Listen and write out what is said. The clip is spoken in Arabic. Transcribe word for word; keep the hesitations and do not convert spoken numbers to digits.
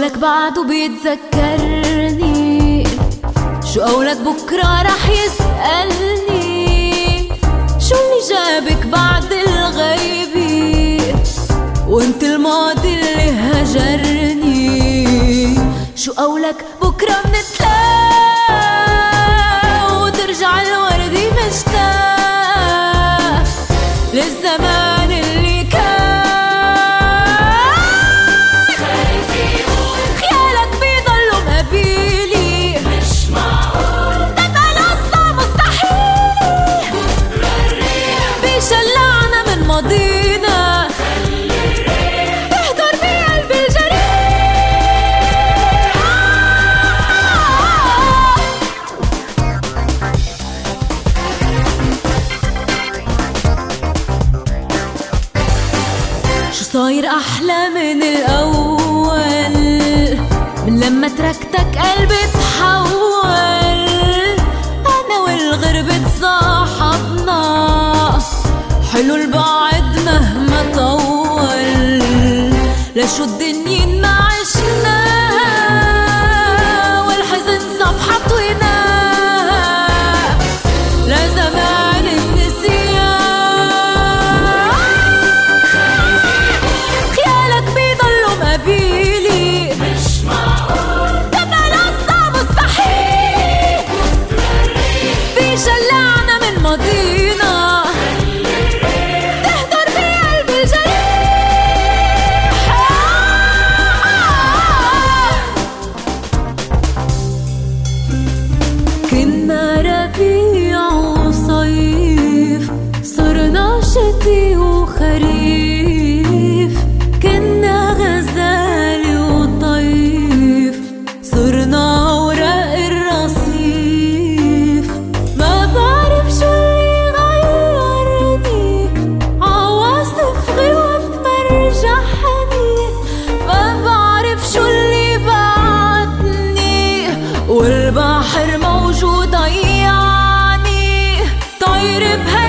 قولك بعده بيتذكرني؟ شو قولك بكرة رح يسألني؟ شو اللي جابك بعد الغيبة وانت الماضي اللي هجرني؟ شو قولك بكرة منتلاقى وترجع الوردي مشتاق للزمان اللي كان؟ خيالك بيضلوا مقابيلي، مش معقول تبقى قصة مستحيل. بيشلعنا من ماضينا تهدر بقلب الجريح. شو صاير أحلى من الأول؟ من لما تركتك قلبي تحول. أنا والغربة تصاحبنا، حلو البعد مهما طول. لشو الدنيا ما عشنا والحزن صفحة طوينا لزمان النسيان. خيالك بيضلوا مقابيلي، مش معقول تبقى قصة مستحيل. بيشلعنا من ماضينا تهدر بقلب الجريح. كنا ربيع وصيف، صرنا شتي وخريف. كنا غزال وطيف، صرنا أوراق الرصيف. ما بعرف شو اللي غيرني، عواصف غيوم مرجحني. ما بعرف شو اللي بعدني، والبحر موجود ضيعني. طاير بها